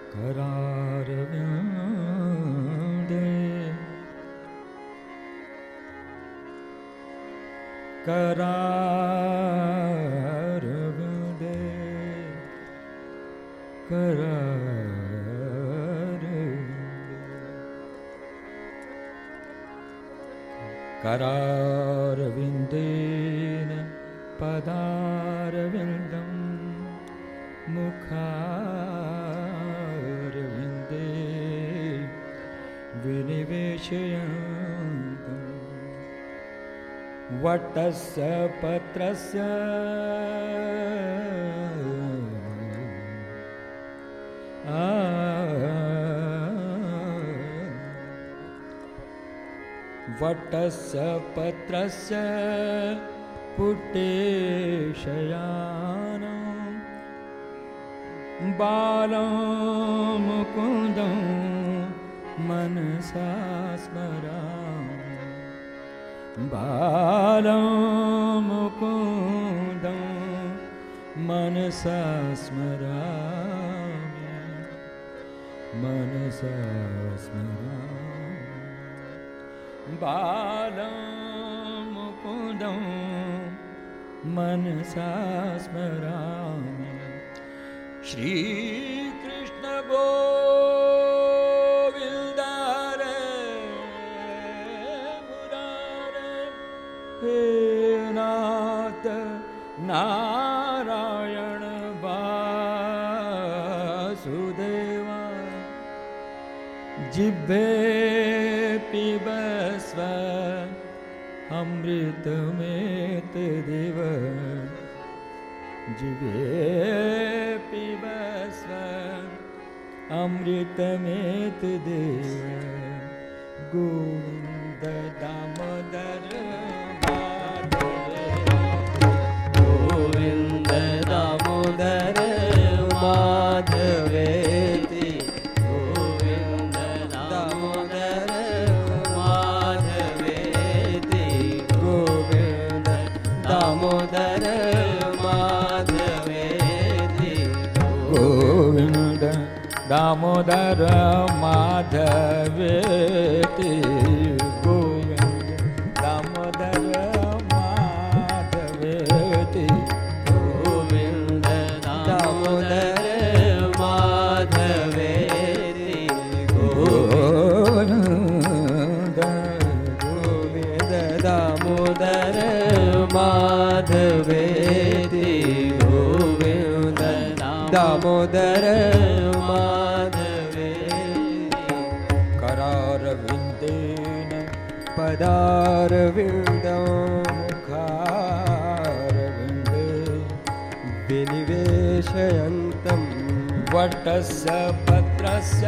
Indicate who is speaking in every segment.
Speaker 1: करारविन्दे करारविन्दे करारविन्देन पदारविन्दं मुखारविन्दे विनिवेशयन्तं वटस्य पत्रस्य वटस्य पत्रस्य पुटेशयानं बालं मुकुन्दं मनसा स्मरामि बालं मुकुन्दं मनसा स्मरामि मनसा स्मरामि बालं मुकुन्दं मनसा स्मरामि श्री कृष्ण गोविन्द हरे मुरारे हे नाथ नारायण वासुदेवा जिह्वे पिबस्व अमृतमेतदेव जिह्वे पिबस्व अमृतमेतदेव गोविन्द दामोदर
Speaker 2: गोविन्द दामोदर माधवेति गोविन्द दामोदर माधवेति गोविन्द दामोदर माधवेति
Speaker 1: गोविन्द दामोदर माधवेति गोविन्द दामोदर माधवेति
Speaker 2: गोविन्द दामोदर माधवेति गोविन्द दामोदर माधवेति गोविन्द दामोदर माधवेति
Speaker 1: करारविन्देन पदारविन्दं मुखारविन्दे
Speaker 2: विनिवेशयन्तं
Speaker 1: वटस्य पत्रस्य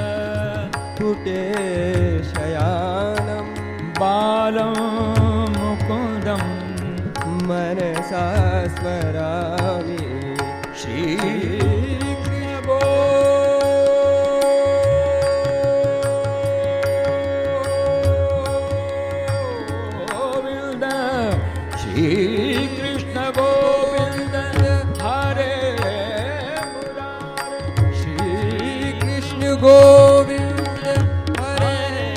Speaker 2: पुटेशयानं
Speaker 1: बालं मुकुन्दं
Speaker 2: मनसा स्मरामि
Speaker 1: श्री कृष्ण गोविन्द हरे मुरारे
Speaker 2: श्री कृष्ण गोविन्द हरे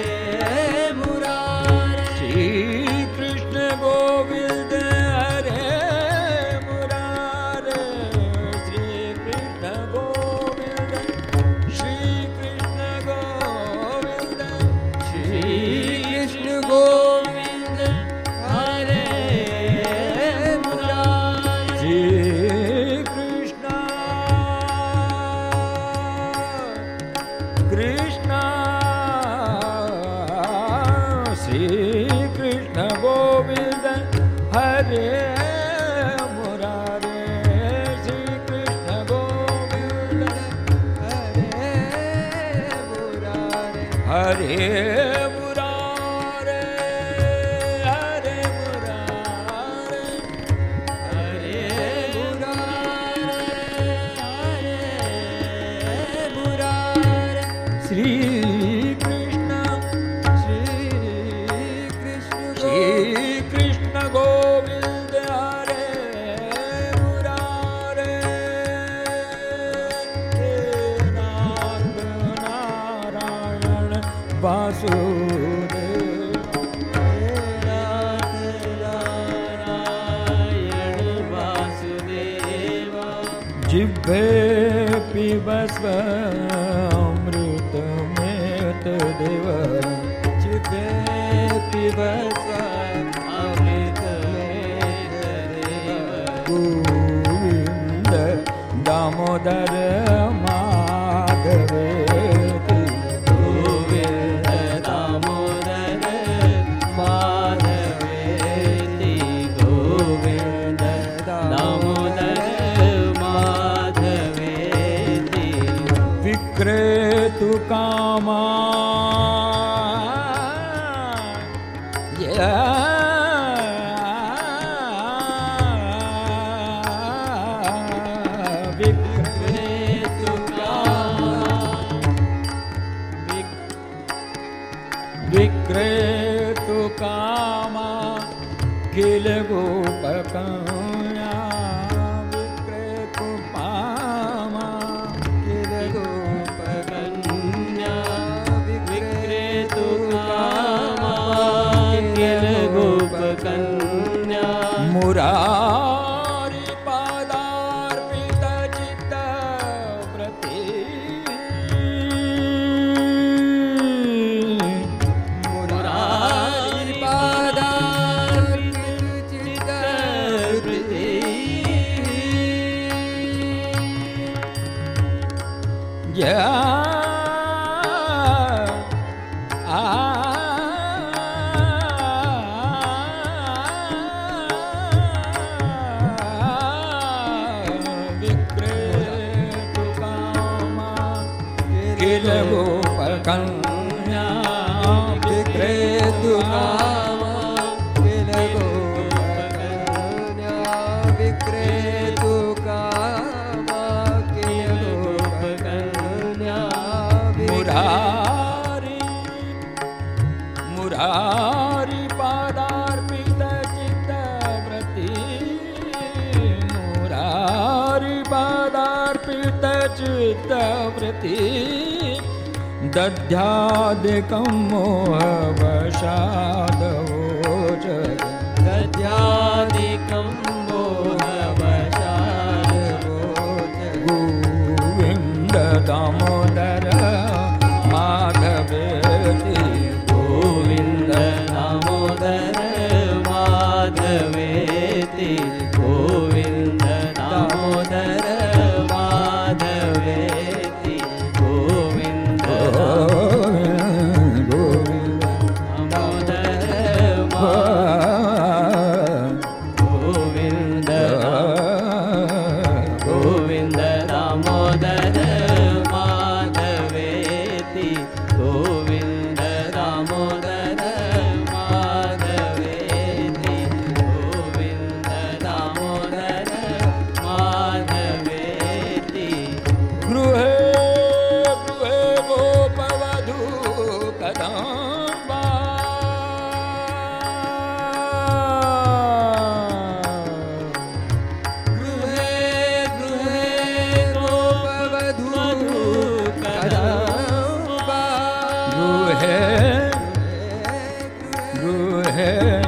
Speaker 2: मुरारे
Speaker 1: श्री कृष्ण गोविन्द हरे मुरारे श्री कृष्ण गोविन्द श्री कृष्ण गोविन्द
Speaker 2: श्री कृष्ण गोविन्द हरे मुरारे
Speaker 1: श्री कृष्ण कृष्ण श्री कृष्ण गोविन्द हरे मुरारे श्री कृष्ण गोविन्द
Speaker 2: हरे मुरारे
Speaker 1: हरे मुरारे हरे मुरारे
Speaker 2: हरे मुरारे
Speaker 1: श्री कृष्ण श्री कृष्ण गोविन्द हरे मुरारे वासुदेव
Speaker 2: नाथ नारायण वासुदेव
Speaker 1: जिह्वे पिबस्व अमृतमेतदेव
Speaker 2: जिह्वे पिबस्व अमृतमेतदेव
Speaker 1: गोविन्द दामोदर माधवेति
Speaker 2: गोविन्द दामोदर माधवेति गोविन्द दामोदर माधवेति
Speaker 1: विक्रेतु कामा विक्रेतु कामा किल गोपकन्या विक्रेतु कामा
Speaker 2: किल गोपकन्या विक्रेतु कामा किल गोपकन्या
Speaker 1: मुरारी पादार्पित चित्त व्रती
Speaker 2: मुरारी पादार्पित चित्त व्रती
Speaker 1: विक्रेतु कामा किल गोपकन्या
Speaker 2: विक्रेतु कामा किल गोपकन्या विक्रेतु कामा किल गोपकन्या
Speaker 1: मुरारी पादार्पित चित्तव्रती मुरारी पादार्पित चित्तव्रती दध्यादिकं मोहवशादवोचत्
Speaker 2: दध्यादिकं मोहवशादवोचत्
Speaker 1: गोविन्द दामोदर माधवेति
Speaker 2: गोविन्द दामोदर माधवेति गोविन्द दामोदर माधवेति गोविन्द गोविन्द दामोदर माधवेति गोविन्द दामोदर माधवेति गोविन्द दामोदर माधवेति
Speaker 1: गृहे गृहे गोपवधू कदम्बा
Speaker 2: गृहे गृहे गोपवधू कदम्बा
Speaker 1: गृहे गृहे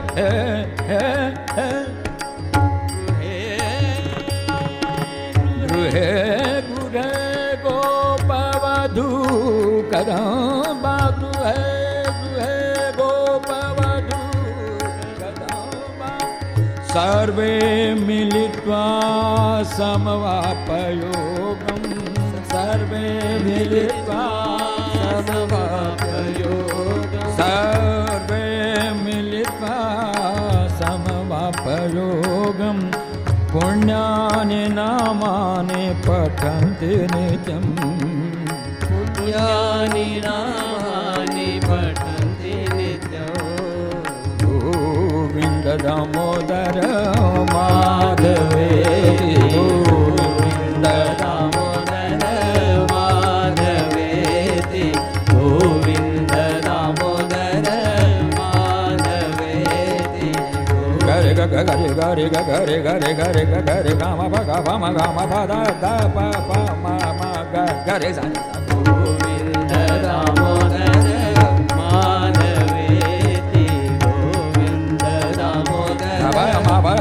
Speaker 1: गृहे गृहे गोपवधू कदम्बा गृहे गृहे गोपवधू कदम्बा सर्वे मिलित्वा समवापयोगं सर्वे मिलित्वा
Speaker 2: समवापयोगं
Speaker 1: सर्वे मिलित्वा समवापयोगं पुण्यानि नामानि पठन्ति नित्यम्
Speaker 2: पुण्यानि नामानि पठन्ति नित्यम्
Speaker 1: गोविन्द दामोदर माधवेति गोविन्द
Speaker 2: दामोदर माधवेति गोविन्द दामोदर माधवेति
Speaker 1: गरे गरे गरे गरे गरे गरे गरे गाम प दा दा प ग गरे सा
Speaker 2: गोविन्द दामोदर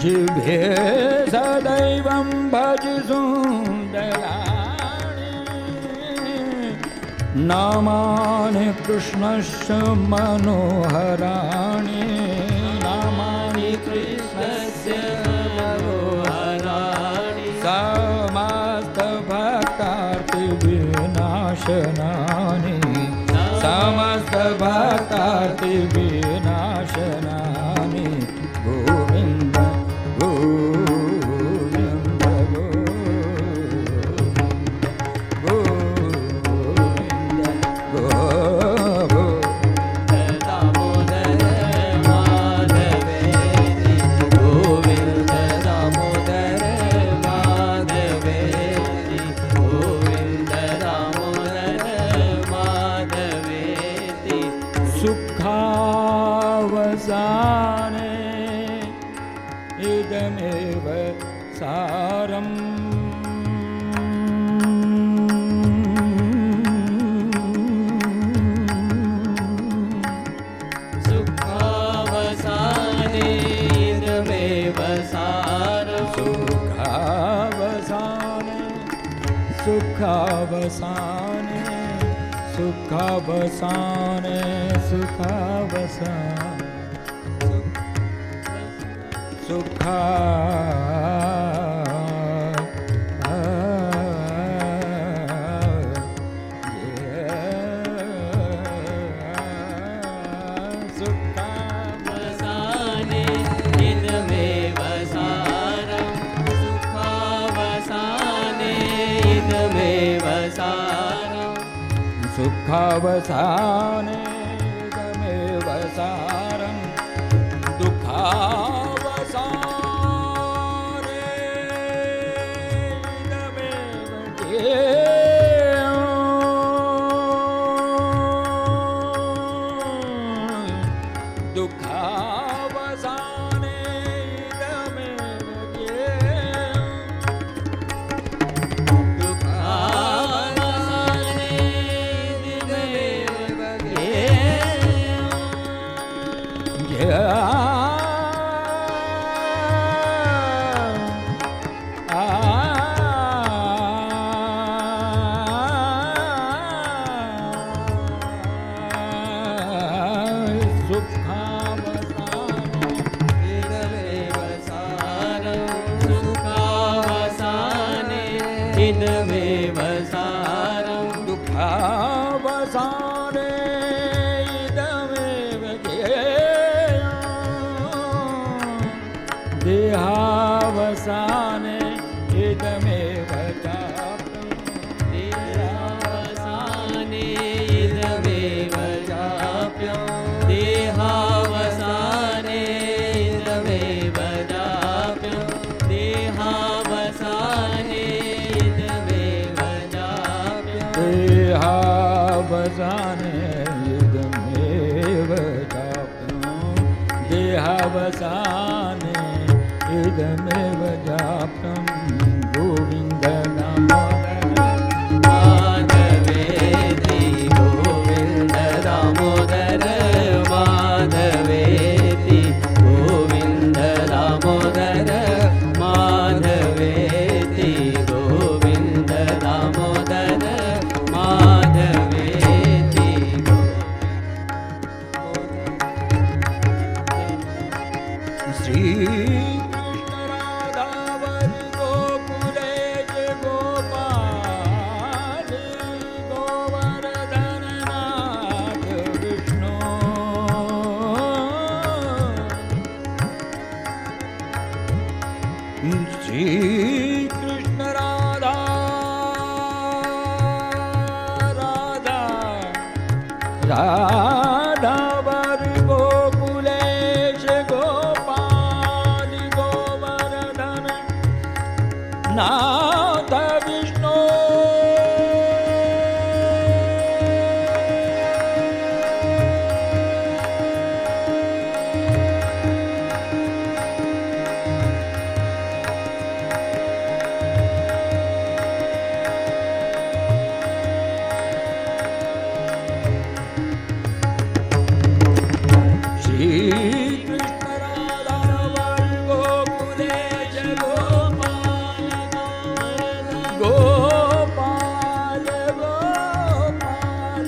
Speaker 1: जिह्वे सदैवं भज सुन्दराणि नामानि कृष्णस्य मनोहराणि नामानि कृष्णस्य मनोहराणि समस्त भक्तार्ति विनाशनानि समस्त भक्तार्ति विनाशनानि गोविन्द गोविन्द गोविन्द गोविन्द
Speaker 2: दामोदर माधवेति गोविन्द दामोदर माधवेति गोविन्द दामोदर माधवेति
Speaker 1: सुखावसाने इदमेव सारम्
Speaker 2: सुखावसाने इदमेव सारम्
Speaker 1: सुखावसाने सुखावसाने सुखावसाने सुखावसाने सुखा
Speaker 2: सुखावसाने इदमेव सारम् सुखावसाने इदमेव सारम्
Speaker 1: सुखावसाने इदमेव सारम् दुःखावसाने इदमेव ज्ञेयम् दुःखावसाने इदमेव ज्ञेयम्
Speaker 2: दुःखावसाने इदमेव ज्ञेयम् इदमेव सारम्
Speaker 1: दुःखावसाने इदमेव ज्ञेयम् देहावसाने इदमेव चाप्यम्
Speaker 2: देहावसाने इदमेव चाप्यम् देहावसाने इदमेव चाप्यम् देहावसाने
Speaker 1: देहावसाने इदमेव चाप्यम् देहावसाने इदमेव चाप्यम् गोविन्द दामोदर
Speaker 2: माधवेति गोविन्द दामोदर माधवेति गोविन्द दामोदर माधवेति गोविन्द दामोदर माधवेति
Speaker 1: श्री कृष्ण राधा वल्लभ गोकुले गोपाल गोवर्धन नाथ विष्णु श्री कृष्ण राधा राधा राधा वर गोकुलेश गोपाल गोवर्धन नाथ Vishnu Gopala Gopala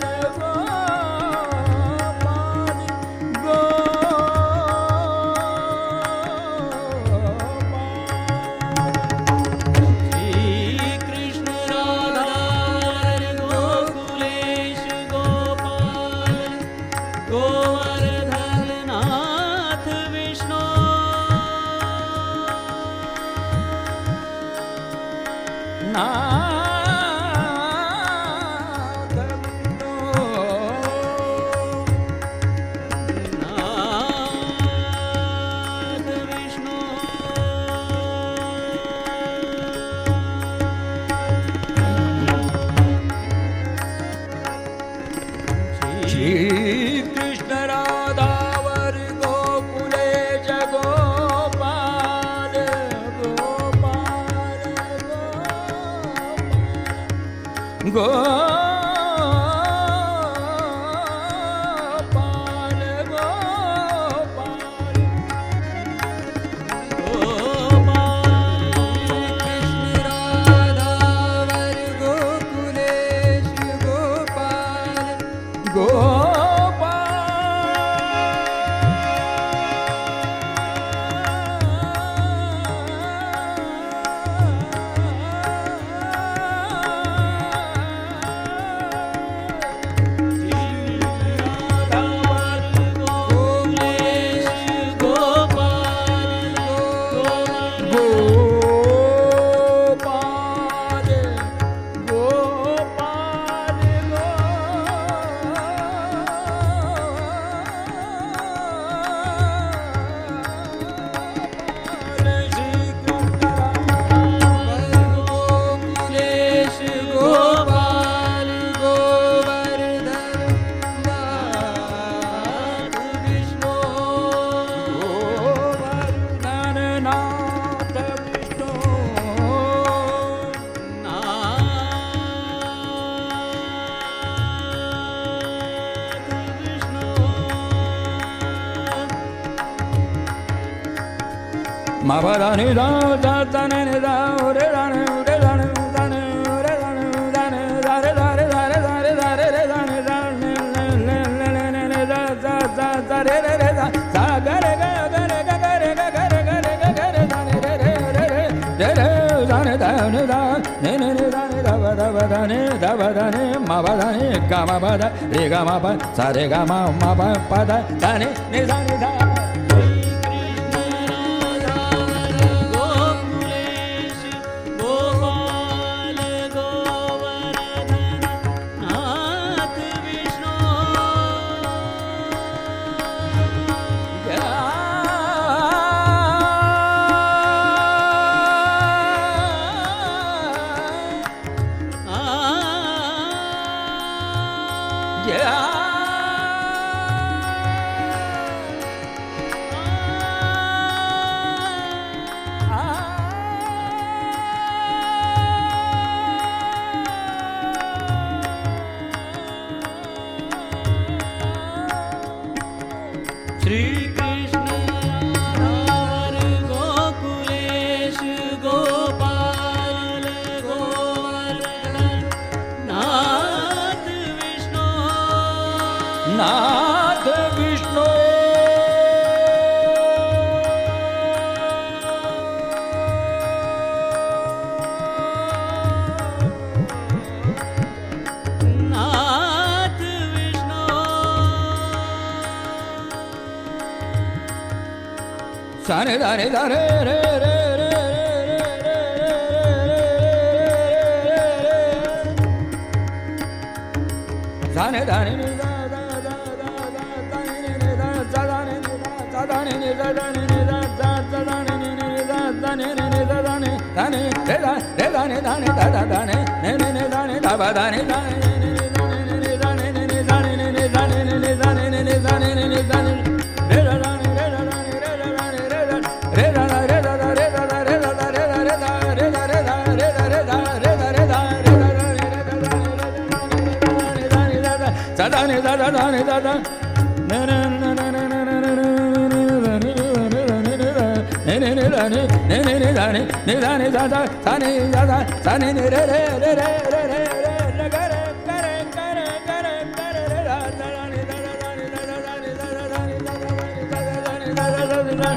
Speaker 1: ni ni da ni da da sa ni da da sa ni ni re re re re re re re re ga re ga re ga re ga re ga re re da da ni da da ni da da ni da da ni da da ni da da ni da da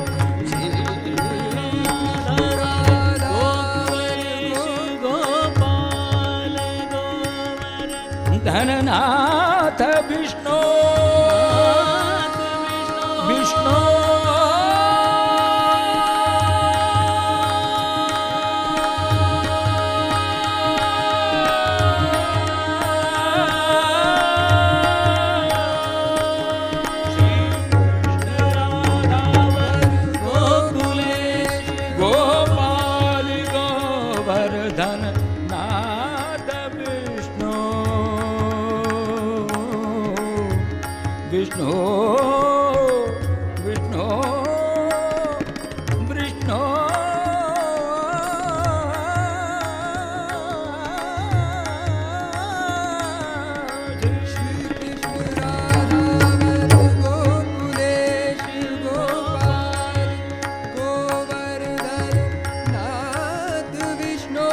Speaker 1: धननाथ Vishnu Vishnu Gopal Govardhan नाथ विष्णु विष्णु विष्णु विष्णु श्री कृष्ण गोकुलेश गोपाल गोवर्धन नाथ विष्णु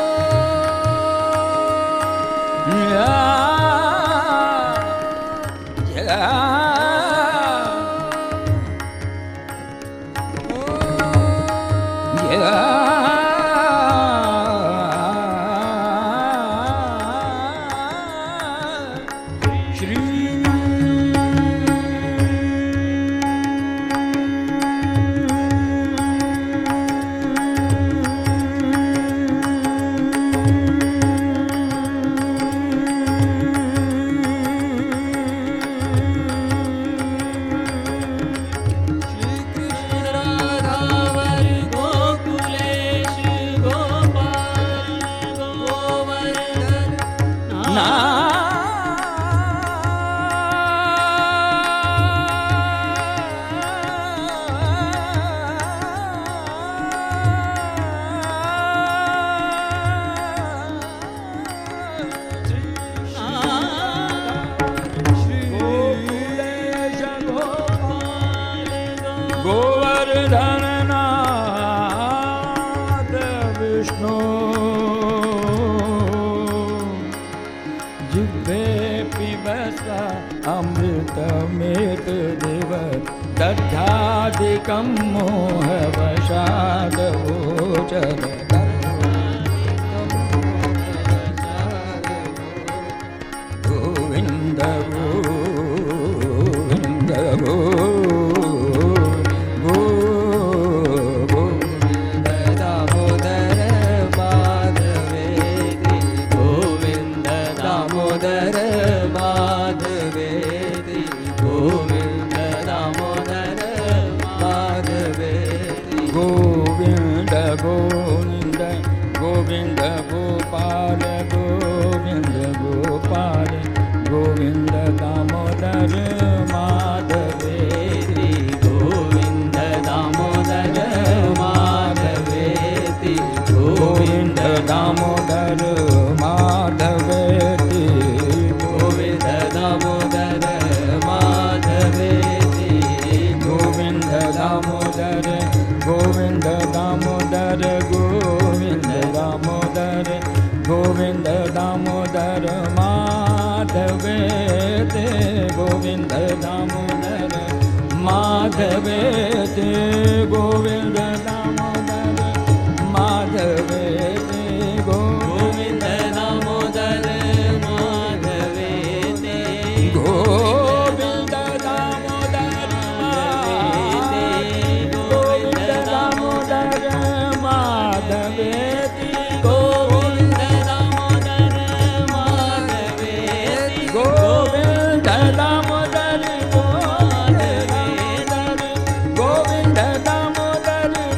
Speaker 1: गोवर्धन नाथ विष्णु जिह्वे पिबस्व अमृतमेत देव दध्यादिकं मोहवशादवोचर Govind Govind Govind Govind Gopal Govind Gopal Govind Damodar माधवेति Govind Damodar माधवेति Govind Damodar माधवेति Govind Damodar माधवेति Govind Damodar Govind Damodar Govind Damodar Govind Damodar माधवेते Govind Damodar माधवेते Govind Damodar माधवेते Govind Damodar माधवेते Govind Damodar माधवेति Govind Damodar माधवेति Govind Damodar Govind Damodar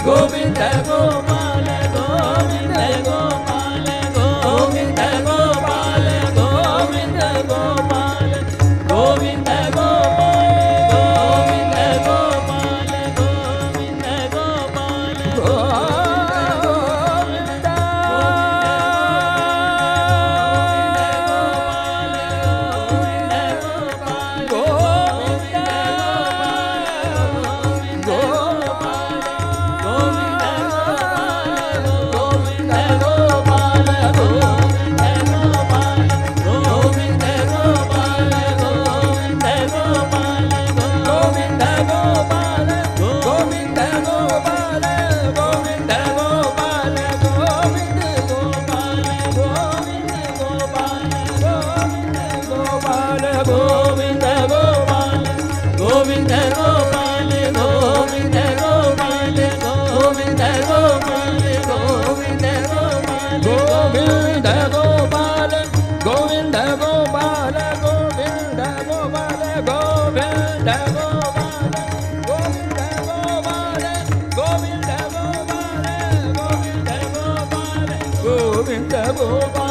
Speaker 1: Govind Gopal Govind Gopal Govind Gopal Govind Gopal Govind Govinda Govinda